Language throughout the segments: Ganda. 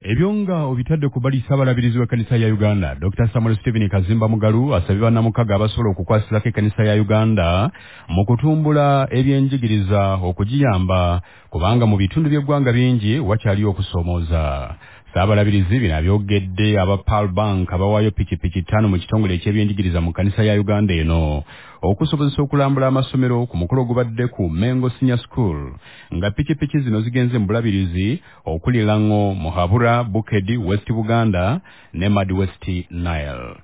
Ebyonga obitadde ku bali Ssaabalabirizi w'ekkanisa ya Uganda Dr. Samuel Stephen Kazimba Mugalu asabye Namukaga abasobola okukwasirako ekkanisa ya Uganda mu kutumbula ebyenjigiriza okugiyamba kubanga mu bitundu by'eggwanga bingi wakyaliyo okusoomooza. Ssaabalabirizi bino abyogedde aba Pearl Bank abawaayo pikipiki 5 mu kitongole eky'ebyenjigiriza mu kkanisa ya Uganda eno okusobozesa okulambula amasomero ku mukolo gubadde ku Mengo Senior School nga pikipiki zino zigenze mu Bulabirizi okuli Lango, Muhabura, Bukedi, West Buganda ne Mad West Nile.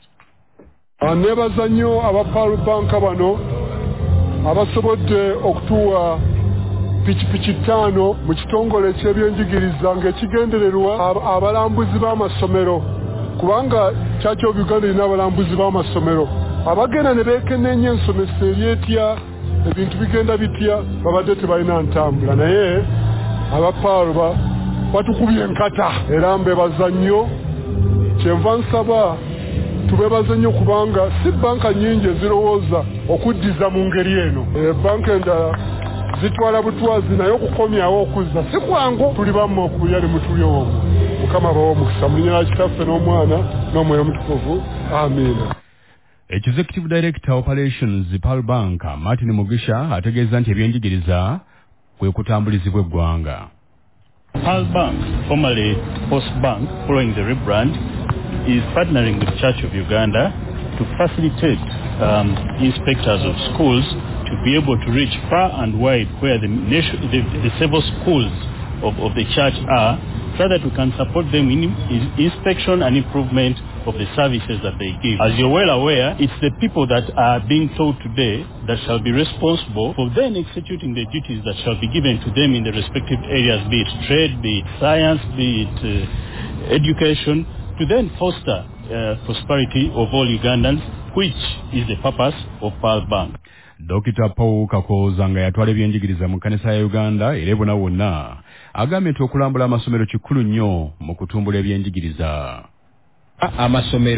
Nebaza nnyo aba Pearl Bank bano abasobodde okutuwa pikipiki 5 mu kitongole eky'ebyenjigiriza ng'ekigendererwa abalambuzi b'amasomero kubanga Church of Uganda erina abalambuzi b'amasomero abagenda ne beekennenya ensomesa eryetya ebintu bigenda bitya babadde tebalina ntambula naye abapaalo batukubye enkata era mbebaza nnyo kyenva nsaba tubebaze nnyo kubanga si banka nyingi ezirowooza okuddiza mu ngeri eno banka endala zitwala butwazi naye okukomyawo okuzza si kwangu tuli bamu okuya ne mutulya omwo mukama bawo omukisa mu linnya lya kitaffe n'omwana n'omwoyo omutukuvu amiina. Executive Director Operations Pearl Bank Martin Mugisha ategeeza nti ebyenjigiriza kwe kutambulizibwa eggwanga. Pearl Bank, formerly Post Bank, following the rebrand, is partnering with Church of Uganda to facilitate inspectors of schools to be able to reach far and wide where the several schools of the church are, so that we can support them in inspection and improvement of the services that they give. As you're well aware, it's the people that are being taught today that shall be responsible for then executing the duties that shall be given to them in the respective areas, be it trade, be it science, be it education, to then foster prosperity of all Ugandans, which is the purpose of Pearl Bank. Dr. Paul Kakoza nga yatwala ebyenjigiriza mu kkanisa ya Uganda era ebona wonna agambye nti okulambula amasomero kikulu nnyo mu kutumbula ebyenjigiriza. Amasomero